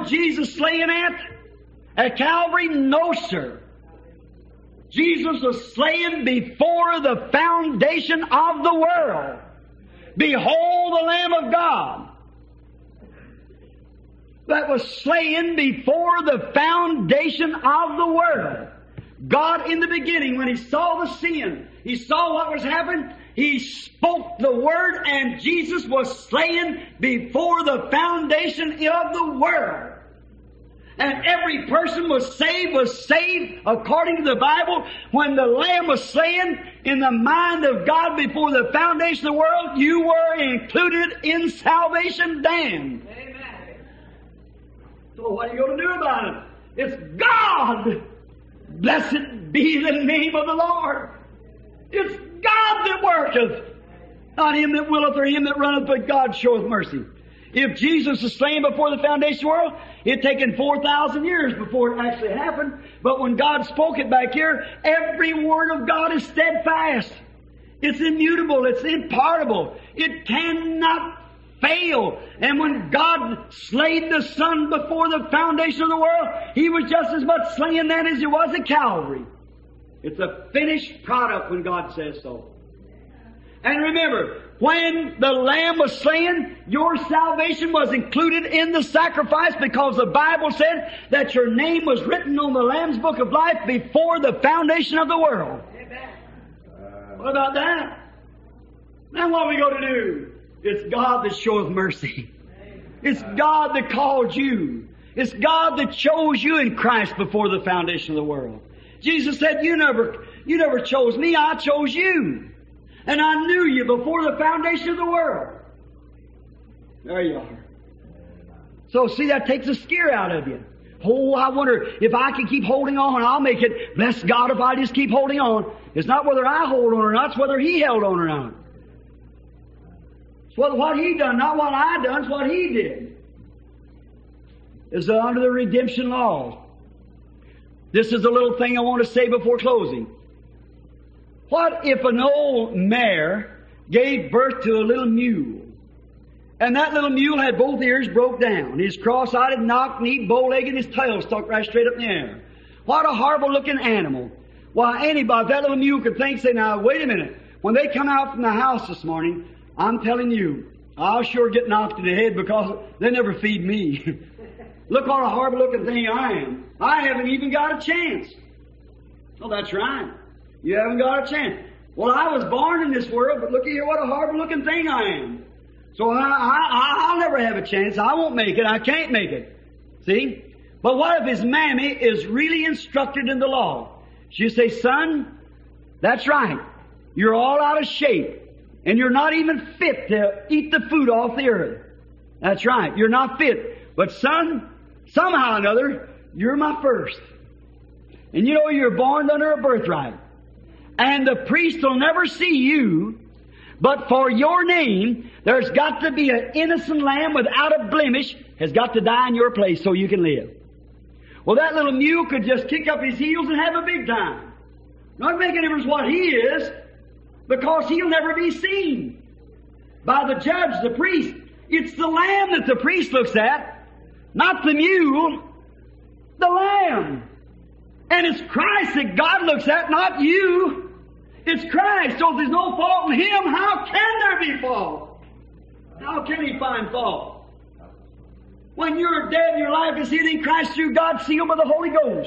was Jesus slain at? At Calvary? No, sir. Jesus was slain before the foundation of the world. Behold the Lamb of God that was slain before the foundation of the world. God in the beginning, when He saw the sin, He saw what was happening, He spoke the Word, and Jesus was slain before the foundation of the world. And every person was saved according to the Bible. When the Lamb was slain in the mind of God before the foundation of the world, you were included in salvation then. Amen. So what are you going to do about it? It's God. Blessed be the name of the Lord. It's God that worketh, not him that willeth or him that runneth, but God showeth mercy. If Jesus was slain before the foundation of the world, it had taken 4,000 years before it actually happened. But when God spoke it back here, every word of God is steadfast. It's immutable. It's impartable. It cannot fail. And when God slayed the Son before the foundation of the world, He was just as much slain then as He was at Calvary. It's a finished product when God says so. And remember, when the Lamb was slain, your salvation was included in the sacrifice, because the Bible said that your name was written on the Lamb's Book of Life before the foundation of the world. What about that? Now what are we going to do? It's God that showeth mercy. It's God that called you. It's God that chose you in Christ before the foundation of the world. Jesus said, you never chose me, I chose you. And I knew you before the foundation of the world. There you are. So see, that takes the scare out of you. Oh, I wonder if I can keep holding on, I'll make it. Bless God if I just keep holding on. It's not whether I hold on or not, it's whether He held on or not. It's what He done, not what I done, it's what He did. It's under the redemption laws. This is a little thing I want to say before closing. What if an old mare gave birth to a little mule, and that little mule had both ears broke down, his cross-eyed, knock-kneed, bow-legged, and his tail stuck right straight up in the air? What a horrible-looking animal. Why, anybody, that little mule could think, say, now, wait a minute. When they come out from the house this morning, I'm telling you, I'll sure get knocked in the head because they never feed me. Look what a horrible-looking thing I am. I haven't even got a chance. Oh, that's right. You haven't got a chance. Well, I was born in this world, but look here, what a horrible-looking thing I am. So I'll never have a chance. I won't make it. I can't make it. See? But what if his mammy is really instructed in the law? She'll say, son, that's right. You're all out of shape, and you're not even fit to eat the food off the earth. That's right. You're not fit. But son, somehow or another, you're my first. And you know you're born under a birthright. And the priest will never see you, but for your name, there's got to be an innocent lamb without a blemish has got to die in your place so you can live. Well, that little mule could just kick up his heels and have a big time. Not making difference what he is, because he'll never be seen by the judge, the priest. It's the lamb that the priest looks at, not the mule, the lamb. And it's Christ that God looks at, not you. It's Christ. So if there's no fault in Him, how can there be fault? How can He find fault? When you're dead and your life is hid in Christ through God, sealed by the Holy Ghost.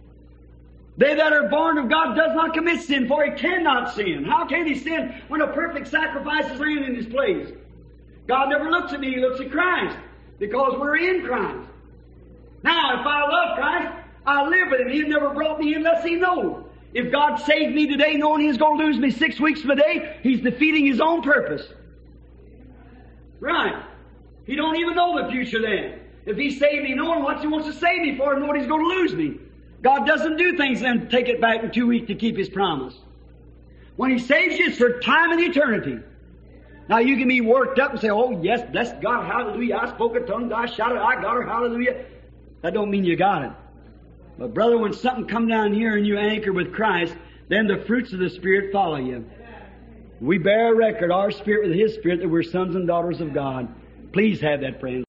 They that are born of God does not commit sin, for he cannot sin. How can he sin when a perfect sacrifice is laying in his place? God never looks at me, He looks at Christ, because we're in Christ. Now, if I love Christ, I live with Him. He never brought me in unless He knows. If God saved me today knowing He's going to lose me 6 weeks from today, He's defeating His own purpose. Right. He don't even know the future then. If He saved me knowing what He wants to save me for and knowing He's going to lose me. God doesn't do things and then take it back in 2 weeks to keep His promise. When He saves you, it's for time and eternity. Now you can be worked up and say, oh yes, bless God, hallelujah, I spoke in tongues, I shouted, I got her, hallelujah. That don't mean you got it. But brother, when something come down here and you anchor with Christ, then the fruits of the Spirit follow you. We bear a record, our spirit with His Spirit, that we're sons and daughters of God. Please have that, friends.